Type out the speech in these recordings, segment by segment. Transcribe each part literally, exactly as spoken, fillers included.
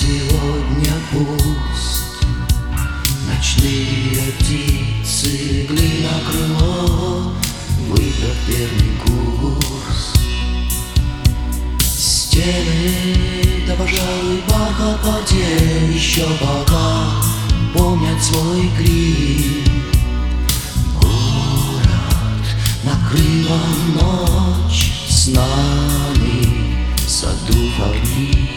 сегодня пуст. Ночные птицы легли на крыло, выбрав первый курс. Стены, да, пожалуй, бархат воде еще пока помнят свой крик. Город накрыла ночь, с нами в саду огни.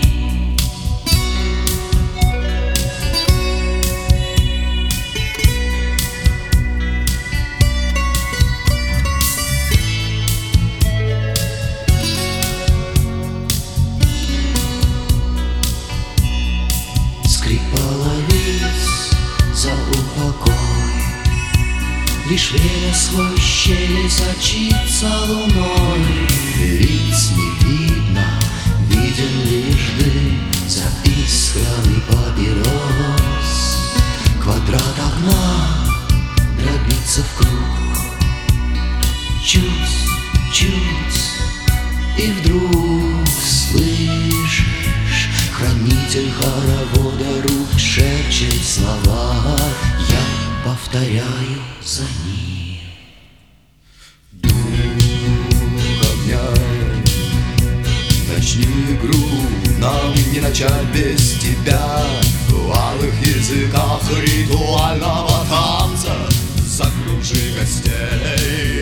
Скрип половиц за упокой, лишь время сквозь щели сочится луной. Лиц не видно, виден лишь дым за искрами папирос. Квадрат окна дробится в круг, чуть, чуть, и вдруг слышишь, хранитель хоровода рук шепчет слова. Я повторяю за ним. Дух огня, начни игру, нам не начать без тебя. В алых языках ритуального танца закружи гостей.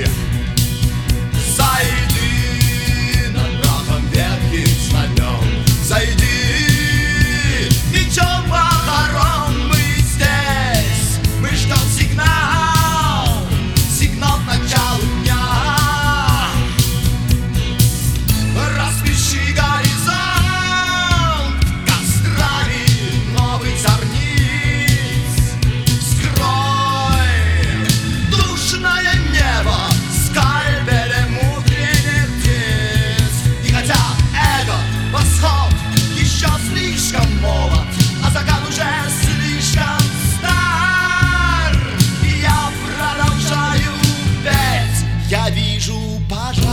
Зайди над мраком ветхих знамен, зайди. Я вижу пожар.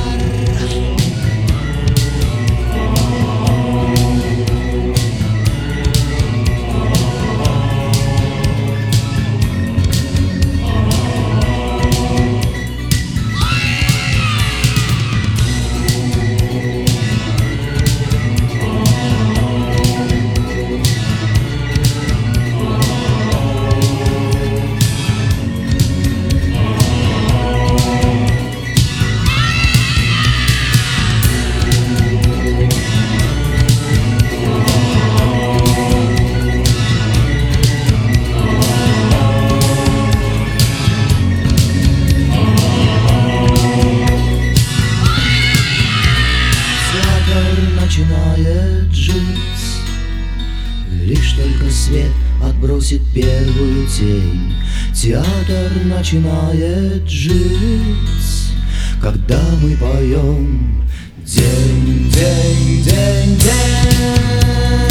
Начинает жить, лишь только свет отбросит первую тень. Театр начинает жить, когда мы поем: день, день, день, день.